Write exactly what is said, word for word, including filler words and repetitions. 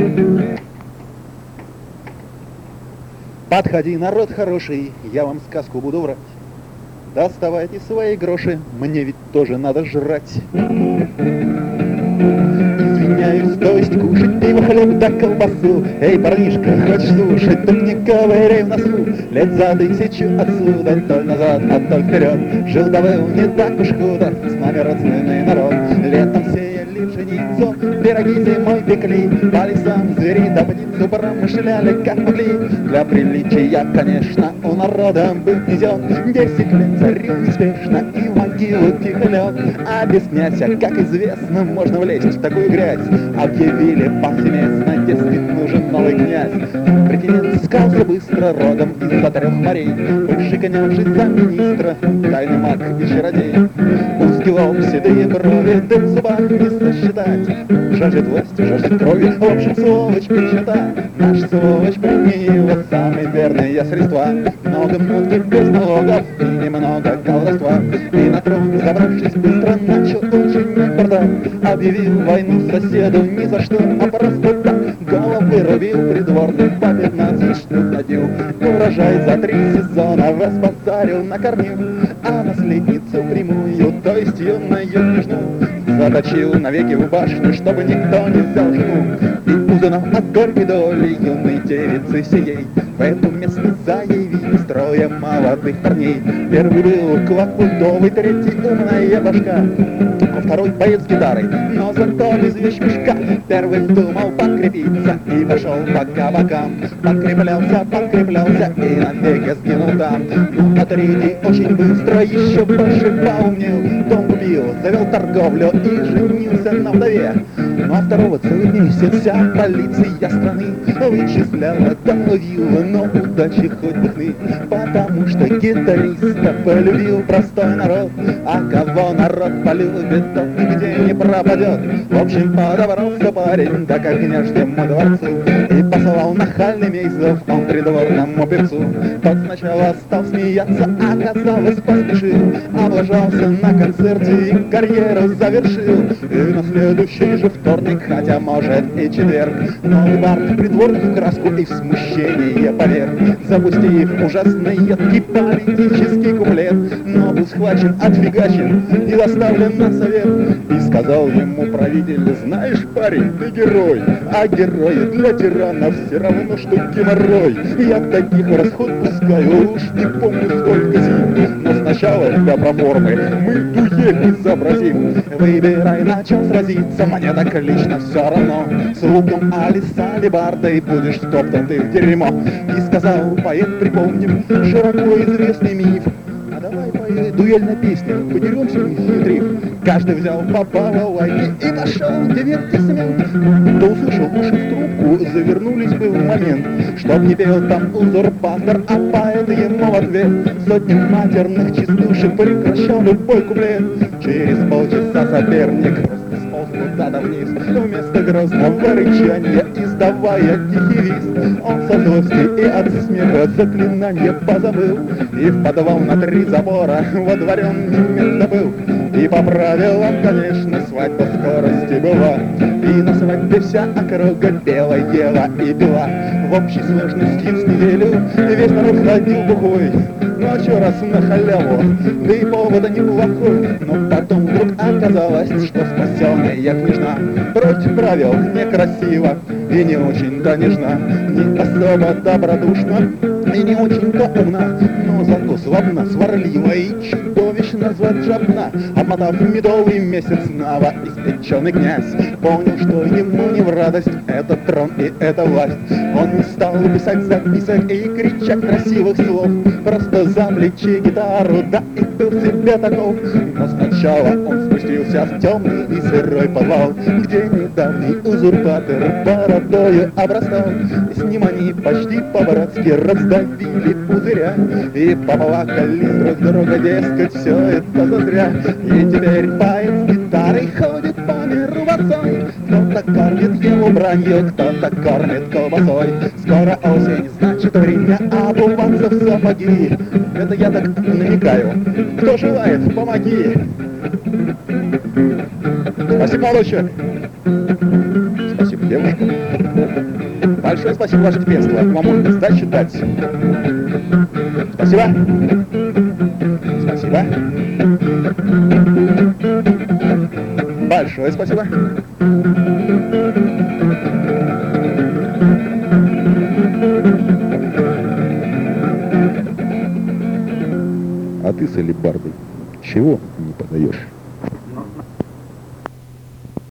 Подходи, народ хороший, я вам сказку буду врать. Доставайте свои гроши, мне ведь тоже надо жрать. Извиняюсь, то есть кушать пиво, хлеб да колбасу. Эй, парнишка, хочешь слушать, так не ковыряй в носу. Лет за тысячу отсюда, то назад, а то вперед. Жил да был не так уж худо, с нами родственный народ. Летом сеяли пшеницу, пироги зимой пекли, по лесам зверей да птицу промышляли как могли. Для приличия, конечно, у народа был гнезет. Десять лет царил неспешно и в могилу тихо лег. Объясняйся, как известно, можно влезть в такую грязь. Объявили повсеместно, дескать, нужен новый князь. Претендент искался быстро, родом из-за трех морей, бывший княжий за министра, тайный маг и чародей. Узкий лоб, седые брови, да в зубах не сосчитать. Жаждет власти, жаждет крови, в общем, сволочь печата. Наш сволочь применила самые верные средства. Много мутки без налогов и немного колдовства. И на трон, забравшись быстро, начал учинять бардак. Объявил войну соседу ни за что, а просто так. Головы рубил придворных, по пятнадцать штук надел. Урожай за три сезона разбазарил, накормил. А наследницу прямую, то есть юную княжну, заточил навеки в башню, чтобы никто не взял жену. И узнав от горькой доли юной девицы сей, в эту местность заявились трое молодых парней. Первый был клад пудовый, третий умная башка, а второй боец гитары, но зато без вещмешка. Первый думал подкрепиться и пошел по кабакам. Подкреплялся, подкреплялся и навеки сгинул там. А третий очень быстро еще больше поумнел. Дом купил, завел торговлю и женился на вдове. Ну а второго целый месяц вся полиция страны вычисляла, да ловила, но удачи хоть бы хны. Потому что гитариста полюбил простой народ, а кого народ полюбит, тот нигде не пропадет. В общем, подобрался парень, да как княжьему дворцу, и послал нахальный Мейзов он придворному певцу. Тот сначала стал смеяться, оказалось поспешил, облажался на концерте и карьеру завершил. И на следующий же вторник, хотя может и четверг, новый бард придворный в краску и в смущение поверг, запустив ужасный едкий политический куплет. Но был схвачен, отфигачен и доставлен на совет. И сказал ему правитель: знаешь, парень, ты герой, а герои для тиранов все равно, что геморрой. Я таких в расход пускаю, уж не помню сколько зим, но сначала для проформы мы дуэль изобразим. Выбирай, на чем сразиться, мне так лично все равно, с луком али с алебардой будешь втоптан ты в дерьмо. И сказал поэт, припомним широко известный миф: а давай поет дуэльная песня, подеремся не хитрив. Каждый взял по балалайке и пошел дивертисмент. Да услышал уши в трубку, завернулись бы в момент, чтоб не пел там узурпатор, а поэт ему в ответ сотни матерных частушек прекращал любой куплет. Через полчаса соперник просто сполз куда-то вниз, вместо грозного рычания издавая тихий визг. Он со злости и от смеха заклинание позабыл, и в подвал на три забора водворен немедля был. И по правилам, конечно, свадьба в скорости была, и на свадьбе вся округа пела, ела и пила. В общей сложности с неделю весь народ ходил бухой. Ну а чё раз на халяву, да и повода неплохой. Но потом вдруг оказалось, что спасенная княжна против правил некрасиво и не очень-то нежна, не особо добродушна и не очень-то умна, но зато славна, сварлива и чудовищно злоджабна. Обмотав медовый месяц новоиспеченный князь понял, что ему не в радость этот трон и эта власть. Он не стал писать записок и кричать красивых слов, просто за плечи гитару, да и был себе таков. Но сначала он спустился в темный и сырой подвал, где недавний узурпатор бородою обрастал. И с ним они почти по-братски раздавили пузыря и поплакали друг друга, дескать, все это зазря. И теперь поэт с гитарой ходит по миру босой, кто-то кормит его бранью, кто-то кормит колбасой. Скоро осень, значит время обуваться в сапоги. Это я так намекаю. Кто желает, помоги. Спасибо, молодой человек. Спасибо, девушка. Большое спасибо, ваше степенство. Вам можно сдачу дать. Спасибо. Спасибо. Большое спасибо. А ты с алебардой чего не подаешь?